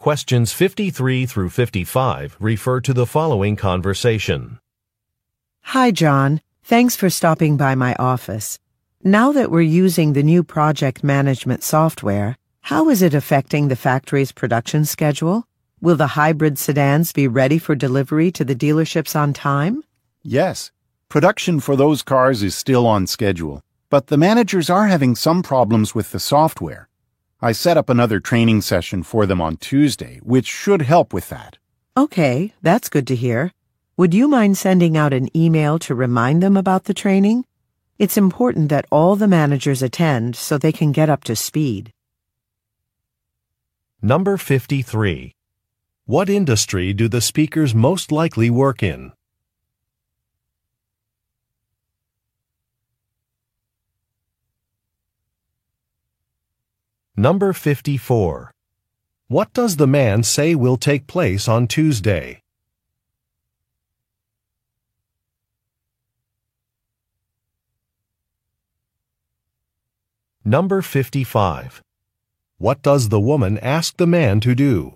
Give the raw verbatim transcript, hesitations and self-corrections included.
Questions fifty-three through fifty-five refer to the following conversation. Hi, John. Thanks for stopping by my office. Now that we're using the new project management software, how is it affecting the factory's production schedule? Will the hybrid sedans be ready for delivery to the dealerships on time? Yes. Production for those cars is still on schedule, but the managers are having some problems with the software. I set up another training session for them on Tuesday, which should help with that. Okay, that's good to hear. Would you mind sending out an email to remind them about the training? It's important that all the managers attend so they can get up to speed. Number fifty-three. What industry do the speakers most likely work in? Number fifty-four. What does the man say will take place on Tuesday? Number fifty-five. What does the woman ask the man to do?